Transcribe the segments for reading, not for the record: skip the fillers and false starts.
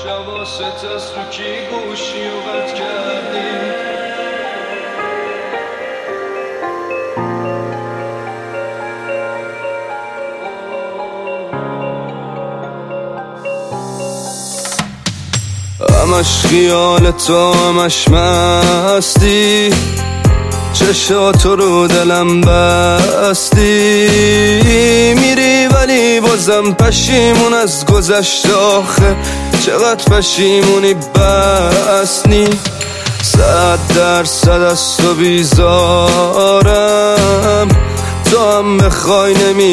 حواست از تو کی گوشی و قطع کردی؟ همش خیال تو، همش مستی، چشاتو رو دلم بستی. میری ولی بازم پشیمون از گذشت، آخه چقدر پشیمونی بسنی. 100% از تو بیزارم، تو هم بخوای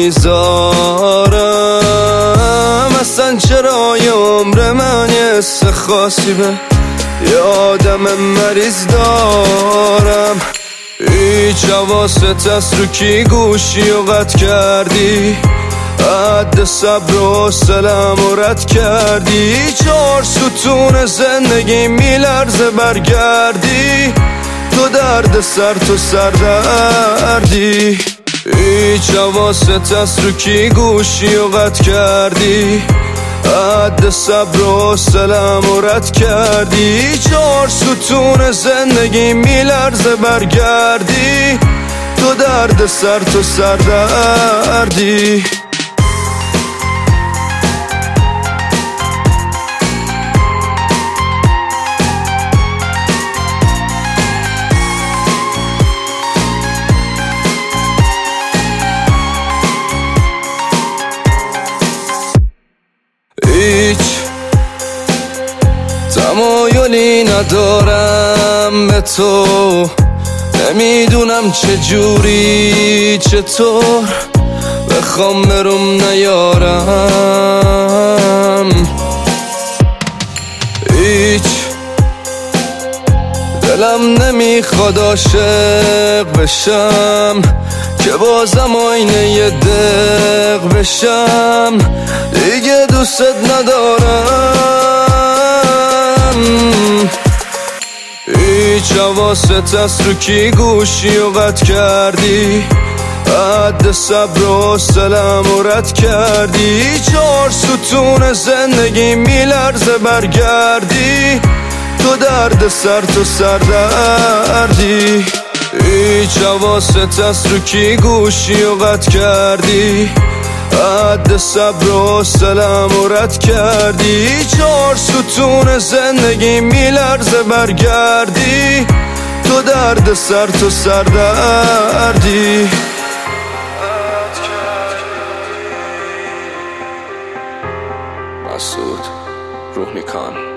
نمیذارم. اصلا چرا یه عمر من یه حس خاصی به یه آدم مریض دارم. هیچ حواست از رو کی گوشی و قطع کردی؟ حد صبر و حوصله‌ام رو رد کردی. 4 ستون زندگی میلرزه برگردی، تو درد سر تو سردردی. هیچ حواست از رو کی گوشی و قطع کردی؟ حد صبر و حوصله‌ام رو رد کردی. 4 ستون زندگی میلرزه برگردی، تو درد سر تو سردردی. هیچ تمایلی ندارم به تو، نمیدونم چجوری چطور بخوام بروم نیارم. هیچ دلم نمیخواد عاشق بشم که بازم آینه یه دق بشم. دیگه دوست ندارم. هیچ حواست از رو کی گوشی و قطع کردی؟ حد صبر و حوصله‌ام رو رد کردی. 4 ستون زندگی میلرزه برگردی، تو درد سر تو سردردی. هیچ حواست از رو کی گوشی و قطع کردی؟ حد صبر و حوصله‌ام رو رد کردی. 4 ستون زندگی میلرزه برگردی، تو درد سر تو سردردی. مسعود روحنی کان.